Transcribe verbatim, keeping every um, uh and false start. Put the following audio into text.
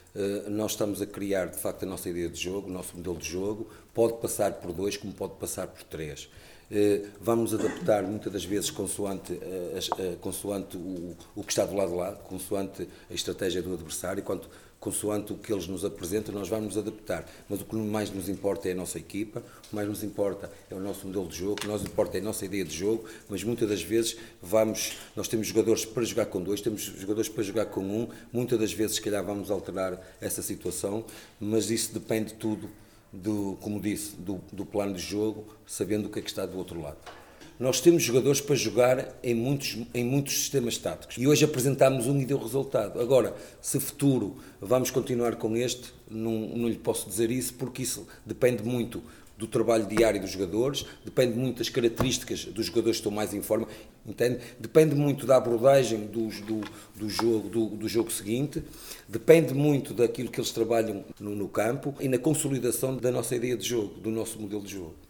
Nós estamos a criar, de facto, a nossa ideia de jogo, o nosso modelo de jogo. Pode passar por dois, como pode passar por três. Vamos adaptar muitas das vezes consoante, consoante o, o que está do lado de lá, consoante a estratégia do adversário, quanto, consoante o que eles nos apresentam, nós vamos nos adaptar. Mas o que mais nos importa é a nossa equipa, o que mais nos importa é o nosso modelo de jogo, o que nos importa é a nossa ideia de jogo, mas muitas das vezes vamos, nós temos jogadores para jogar com dois, temos jogadores para jogar com um, muitas das vezes se calhar vamos alterar essa situação, mas isso depende tudo do, como disse, do, do plano de jogo, sabendo o que é que está do outro lado. Nós temos jogadores para jogar em muitos, em muitos sistemas táticos e hoje apresentámos um e deu resultado. Agora, se futuro vamos continuar com este, não, não lhe posso dizer isso, porque isso depende muito do trabalho diário dos jogadores, depende muito das características dos jogadores que estão mais em forma, entende? Depende muito da abordagem do, do, do, jogo, do, do jogo seguinte, depende muito daquilo que eles trabalham no, no campo e na consolidação da nossa ideia de jogo, do nosso modelo de jogo.